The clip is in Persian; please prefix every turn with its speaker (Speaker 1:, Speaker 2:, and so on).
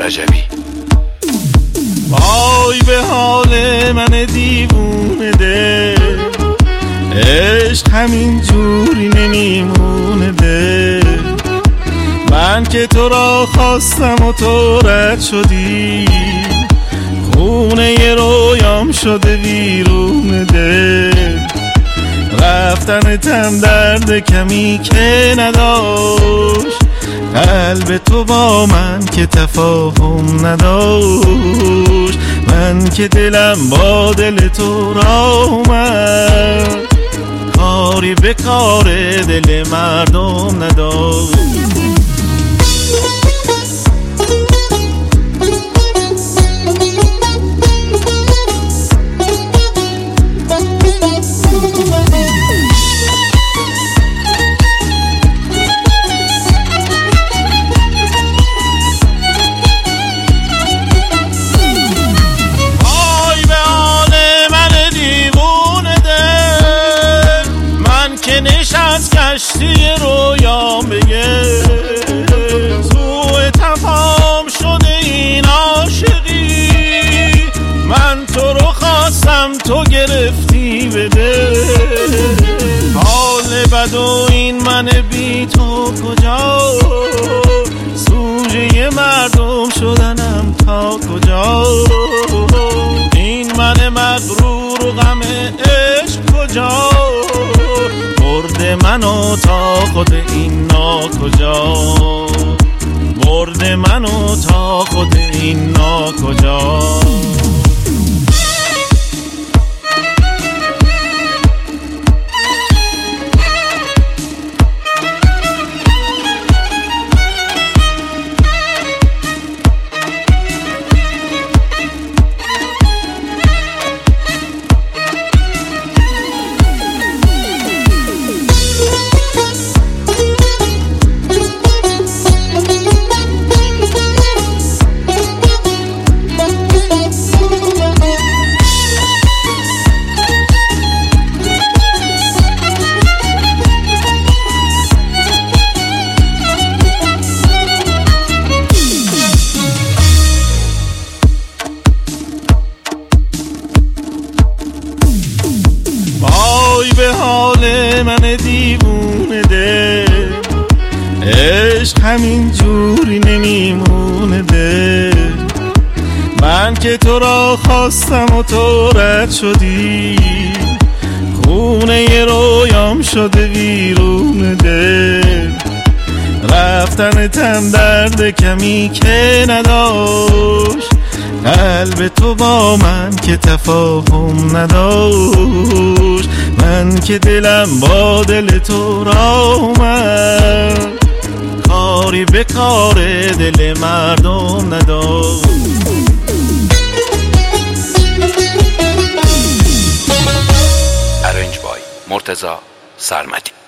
Speaker 1: رجبی.
Speaker 2: وای به حال من دیوونه دل، عشق همین جوری نمیمونه دل. من که تو را خواستم و تو رد شدی، خونه ی رویام شده ویرون دل. رفتنتم درد کمی که نداشت، قلب تو با من که تفاهم نداشت. من که دلم با دل تو را اومد، کاری به کار دل مردم نداشت. نشست کشتی رویام بگه، سوء تفاهم شده این عاشقی. من تو رو خواستم تو گرفتی بده، حال بد و این من بی تو کجا، سوژه مردم شدنم تا کجا. این من مغرور و غم عشق کجا، برد منو تا خود این ناکجا، برد منو تا خود این ناکجا. وای به حال من دیوونه دل، عشق همین جوری نمیمونه دل. من که تو را خواستم و تو رد شدی، خونه ی رویام شده ویرون دل. رفتنتم درد کمی که نداشت، قلب تو با من که تفاهم نداشت. من که دلم با دل تو را اومد، کاری به کار دل مردم نداشت.
Speaker 1: ارنج بای مرتضی سرمدی.